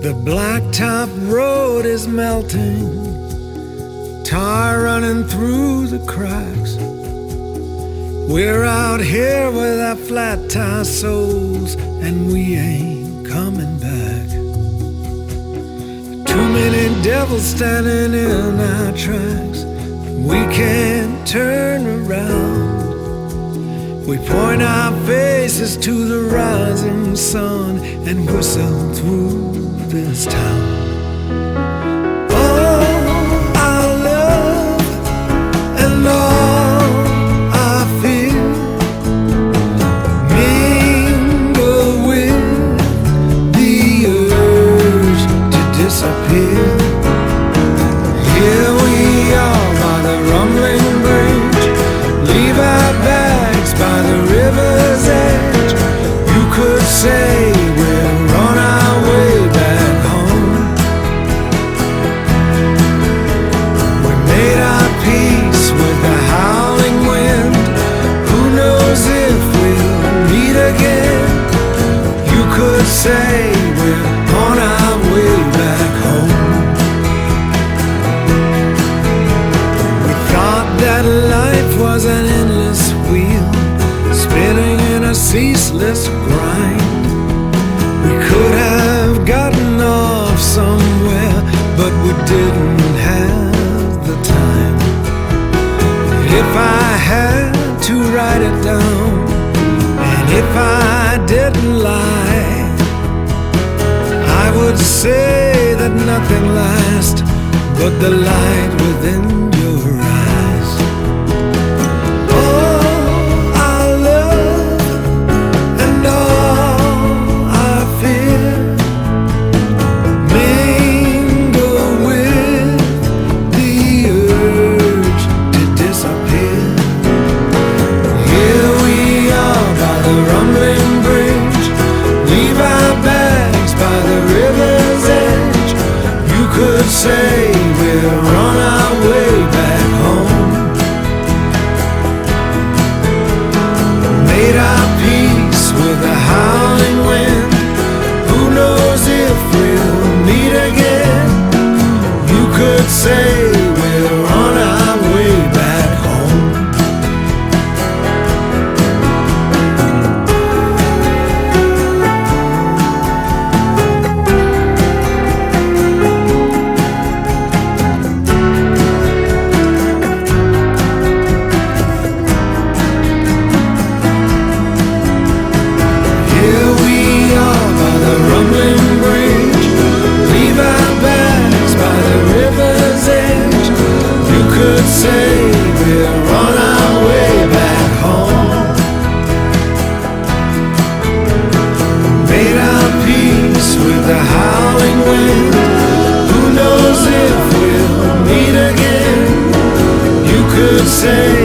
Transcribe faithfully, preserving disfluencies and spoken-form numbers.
The blacktop road is melting, tar running through the cracks. We're out here with our flat tire souls, and we ain't coming back. Too many devils standing in our tracks, we can't turn around. We point our faces to the rising sun and whistle through this town. All our love and all our fear mingle with the urge to disappear. Here we are by the rumbling bridge, leave our bags by the river's edge. You could say we're on our way back home. We made our peace with the howling wind. Who knows if we'll meet again? You could say we're on our way back home. We thought that life was an endless wheel, spinning in a ceaseless grind. We could have gotten off somewhere, but we didn't have the time. If I had to write it down, and if I didn't lie, I would say that nothing lasts but the light within your eyes. Say we're on our way back home. Made our peace with the howling wind. Who knows if we'll meet again? You could say we're on our way back home. Say we're on our way back home. Made our peace with the howling wind. Who knows if we'll meet again? You could say